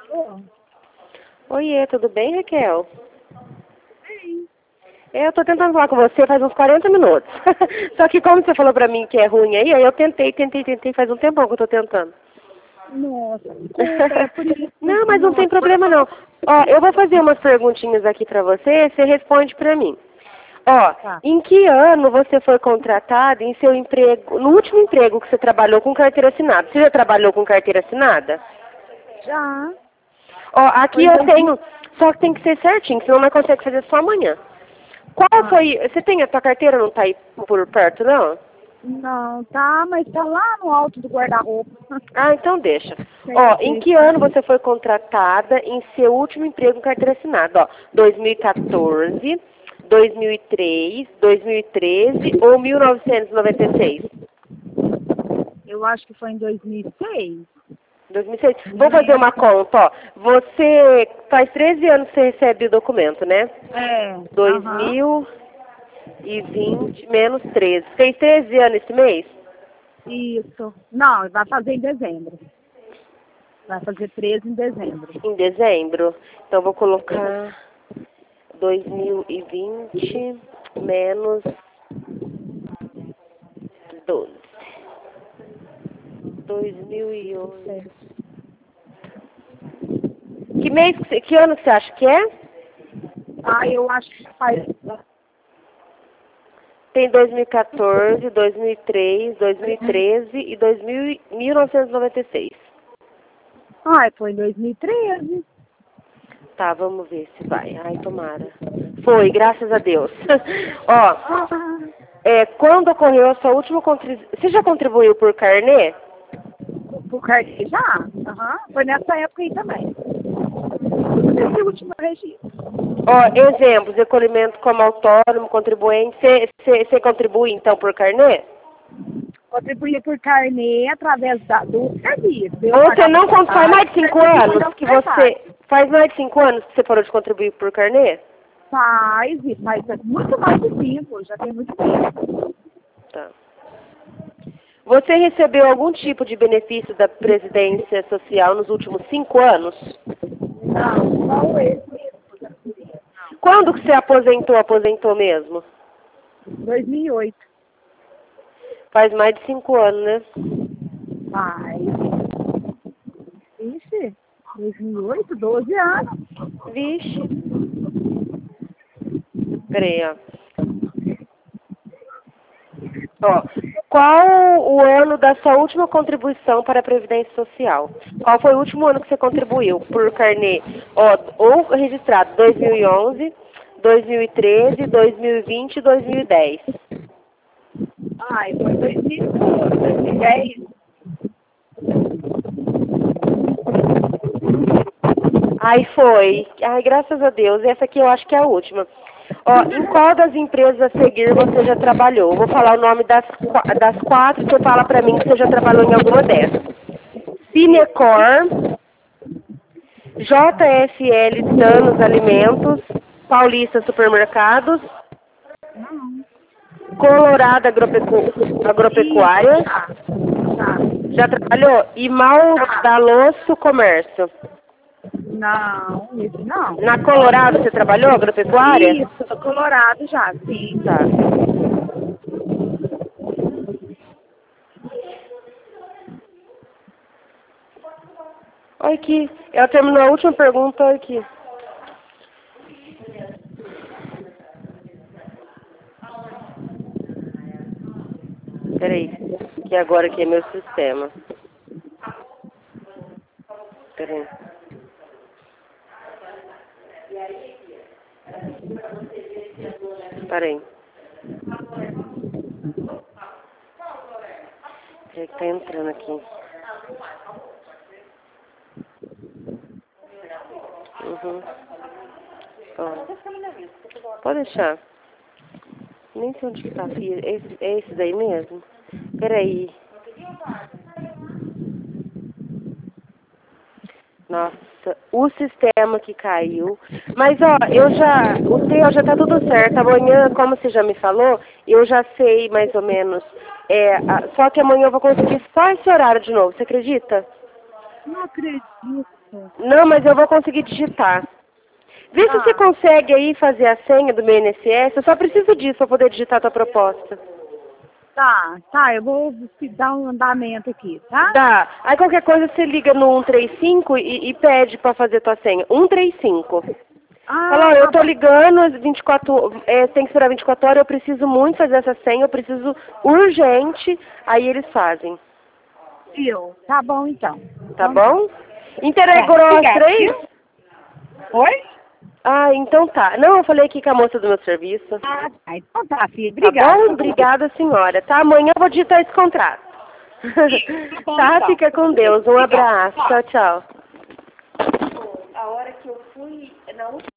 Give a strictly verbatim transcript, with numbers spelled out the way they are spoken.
Alô? Oiê, tudo bem, Raquel? É, eu tô tentando falar com você faz uns quarenta minutos. Só que como você falou pra mim que é ruim aí, aí eu tentei, tentei, tentei, faz um tempão que eu tô tentando. Nossa, desculpa, é por isso. Não, mas não Nossa, tem problema não. Ó, eu vou fazer umas perguntinhas aqui pra você, você responde pra mim. Ó, tá. em que ano você foi contratada em seu emprego, no último emprego que você trabalhou com carteira assinada? Você já trabalhou com carteira assinada? Já. Ó, aqui Foi eu dois mil. tenho, só que tem que ser certinho, senão não consegue fazer só amanhã. Qual Ah, foi, você tem a tua carteira, não tá aí por perto, não? não, tá, mas tá lá no alto do guarda-roupa. Ah, então deixa. Sei, Ó, em sei. que ano você foi contratada em seu último emprego com carteira assinada? Ó, dois mil e quatorze, dois mil e três, dois mil e treze ou mil novecentos e noventa e seis? Eu acho que foi em dois mil e seis. dois mil e seis. Não Vou fazer uma lembro. conta, ó. Você faz treze anos que você recebe o documento, né? É, Dois aham. mil e vinte menos treze. Fez treze anos esse mês? Isso. Não, vai fazer em dezembro. Vai fazer treze em dezembro. Em dezembro. Então vou colocar dois mil e vinte menos doze. dois mil e onze. Que mês, que você- que ano que você acha que é? Ah, eu acho que faz. Tem dois mil e quatorze, dois mil e três, dois mil e treze e dois mil e- mil novecentos e noventa e seis. Ah, foi em dois mil e treze. Tá, vamos ver se vai. Ai, tomara. Foi, graças a Deus. Ó, Ah, é, quando ocorreu a sua última contribuição... Você já contribuiu por carnê? por cartão já? Aham. Foi nessa época aí também. Nesse último registro. Ó, exemplos, recolhimento como autônomo, contribuinte. Você você- você contribui, então, por carnê? Contribuía por carnê através da, do serviço. Eu Ou você pagava não con- faz secretário, mais de cinco e anos pagava que secretário. você... Faz mais de cinco anos que você parou de contribuir por carnê? Faz, e faz muito mais de cinco, já tem muito tempo. Tá. Você recebeu algum tipo de benefício da Previdência Social nos últimos cinco anos? Não, só esse mesmo. Quando que você aposentou, aposentou mesmo? dois mil e oito. Faz mais de cinco anos, né? Faz. Ixi, dois mil e oito, doze anos. Vixe. Peraí, ó. Ó, qual o ano da sua última contribuição para a Previdência Social? Qual foi o último ano que você contribuiu por carnê? Ó, ou registrado dois mil e onze, dois mil e treze, dois mil e vinte e dois mil e dez. Ai, foi dois mil e doze, dois mil e dez. Ai, foi. Ai, graças a Deus. Essa aqui eu acho que é a última. Ó, em qual das empresas a seguir você já trabalhou? Eu vou falar o nome das, qua- das quatro, você fala pra mim que você já trabalhou em alguma dessas. Cinecor, J F L Danos Alimentos, Paulista Supermercados, Não. Colorado Agropecu Isso, Agropecuária, tá. Tá. já trabalhou? E Mal Tá. da Losso Comércio. Não, isso não. Na Colorado você trabalhou, agropecuária? Isso, do Colorado já, sim. Tá. Olha aqui. Ela terminou a última pergunta, olha aqui. Peraí, que agora aqui é meu sistema. Peraí. Peraí. Peraí que tá entrando aqui. Uhum. Ó. Pode deixar. Nem sei onde que tá, filha. É esse, é esse daí mesmo? Peraí. Nossa, o sistema que caiu. Mas, ó, eu já, o teu já tá tudo certo. Amanhã, como você já me falou, eu já sei mais ou menos. É, a- só que amanhã eu vou conseguir só esse horário de novo, você acredita? Não acredito. Não, mas eu vou conseguir digitar. Vê se Tá. você consegue aí fazer a senha do meu I N S S. Eu só preciso disso para poder digitar a tua proposta. Tá, tá, eu vou te dar um andamento aqui, tá? Dá. Aí qualquer coisa você liga no um três cinco e, e pede para fazer tua senha. um três cinco. Ah, Fala, ó, tá eu tô bom. ligando às vinte e quatro, é, tem que esperar vinte e quatro horas, eu preciso muito fazer essa senha, eu preciso urgente, aí eles fazem. Viu? Tá bom, então. Tá Então tá. bom? Integrou Tá, as obrigada, três? viu? Oi? Ah, então tá. Não, eu falei aqui com a moça do meu serviço. Ah, tá. Então tá, filha. Tá Obrigada. bom? Obrigada, senhora. Tá, amanhã eu vou digitar esse contrato. Tá bom, Tá, então. fica com Deus. Um Obrigada. abraço. Tchau, tchau. A hora que eu fui, na última